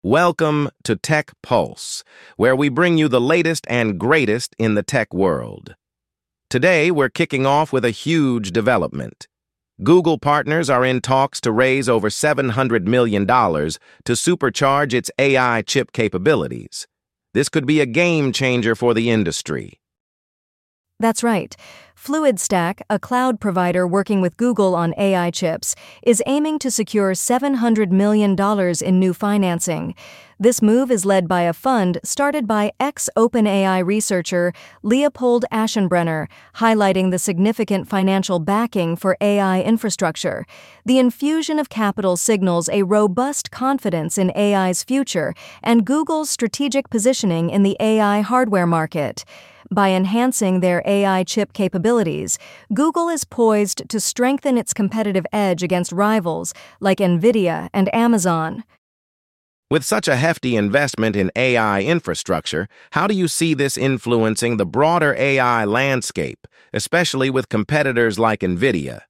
Welcome to Tech Pulse, where we bring you the latest and greatest in the tech world. Today, we're kicking off with a huge development. Google partners are in talks to raise over $700 million to supercharge its AI chip capabilities. This could be a game changer for the industry. That's right. FluidStack, a cloud provider working with Google on AI chips, is aiming to secure $700 million in new financing. This move is led by a fund started by ex-OpenAI researcher Leopold Aschenbrenner, highlighting the significant financial backing for AI infrastructure. The infusion of capital signals a robust confidence in AI's future and Google's strategic positioning in the AI hardware market. By enhancing their AI chip capabilities, Google is poised to strengthen its competitive edge against rivals like NVIDIA and Amazon. With such a hefty investment in AI infrastructure, how do you see this influencing the broader AI landscape, especially with competitors like NVIDIA?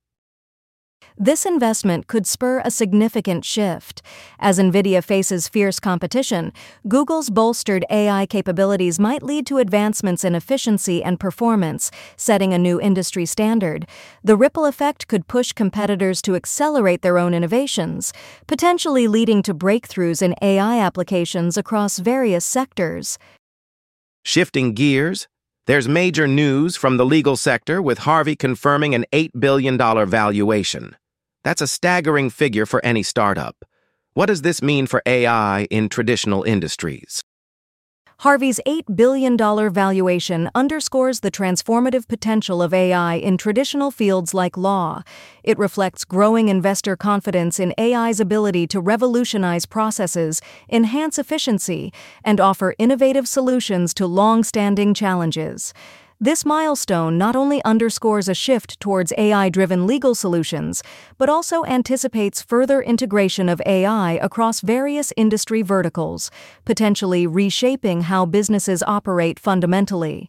This investment could spur a significant shift. As NVIDIA faces fierce competition, Google's bolstered AI capabilities might lead to advancements in efficiency and performance, setting a new industry standard. The ripple effect could push competitors to accelerate their own innovations, potentially leading to breakthroughs in AI applications across various sectors. Shifting gears, there's major news from the legal sector with Harvey confirming an $8 billion valuation. That's a staggering figure for any startup. What does this mean for AI in traditional industries? Harvey's $8 billion valuation underscores the transformative potential of AI in traditional fields like law. It reflects growing investor confidence in AI's ability to revolutionize processes, enhance efficiency, and offer innovative solutions to long-standing challenges. This milestone not only underscores a shift towards AI-driven legal solutions, but also anticipates further integration of AI across various industry verticals, potentially reshaping how businesses operate fundamentally.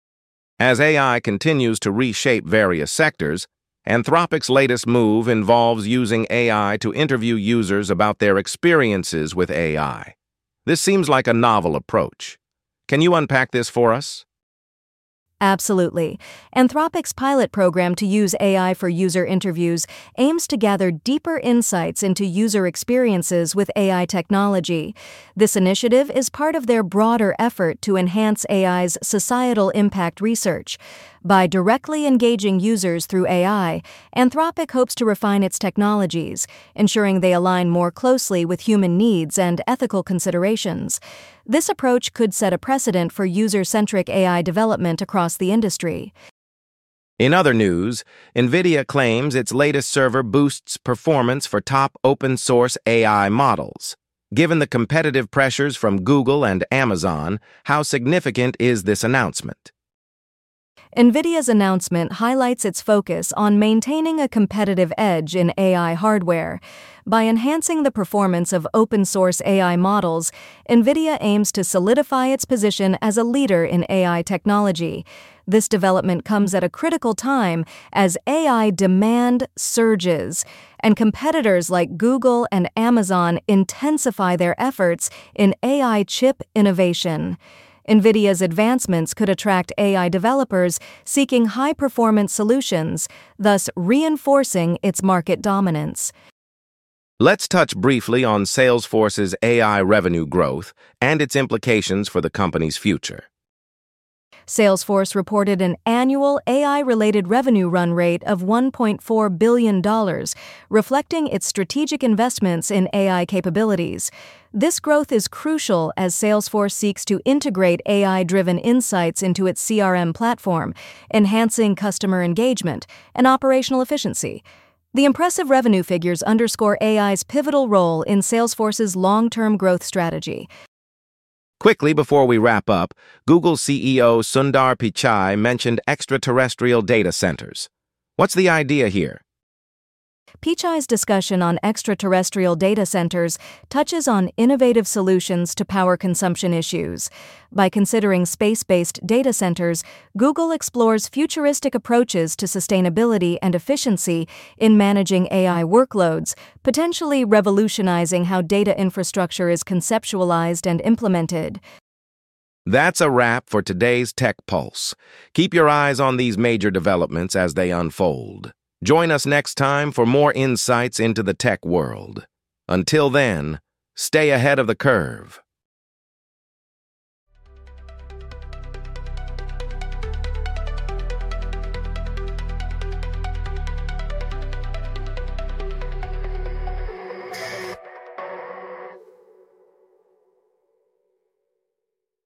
As AI continues to reshape various sectors, Anthropic's latest move involves using AI to interview users about their experiences with AI. This seems like a novel approach. Can you unpack this for us? Absolutely. Anthropic's pilot program to use AI for user interviews aims to gather deeper insights into user experiences with AI technology. This initiative is part of their broader effort to enhance AI's societal impact research. By directly engaging users through AI, Anthropic hopes to refine its technologies, ensuring they align more closely with human needs and ethical considerations. This approach could set a precedent for user-centric AI development across the industry. In other news, NVIDIA claims its latest server boosts performance for top open-source AI models. Given the competitive pressures from Google and Amazon, how significant is this announcement? NVIDIA's announcement highlights its focus on maintaining a competitive edge in AI hardware. By enhancing the performance of open-source AI models, NVIDIA aims to solidify its position as a leader in AI technology. This development comes at a critical time as AI demand surges, and competitors like Google and Amazon intensify their efforts in AI chip innovation. NVIDIA's advancements could attract AI developers seeking high-performance solutions, thus reinforcing its market dominance. Let's touch briefly on Salesforce's AI revenue growth and its implications for the company's future. Salesforce reported an annual AI-related revenue run rate of $1.4 billion, reflecting its strategic investments in AI capabilities. This growth is crucial as Salesforce seeks to integrate AI-driven insights into its CRM platform, enhancing customer engagement and operational efficiency. The impressive revenue figures underscore AI's pivotal role in Salesforce's long-term growth strategy. Quickly before we wrap up, Google CEO Sundar Pichai mentioned extraterrestrial data centers. What's the idea here? Pichai's discussion on extraterrestrial data centers touches on innovative solutions to power consumption issues. By considering space-based data centers, Google explores futuristic approaches to sustainability and efficiency in managing AI workloads, potentially revolutionizing how data infrastructure is conceptualized and implemented. That's a wrap for today's Tech Pulse. Keep your eyes on these major developments as they unfold. Join us next time for more insights into the tech world. Until then, stay ahead of the curve.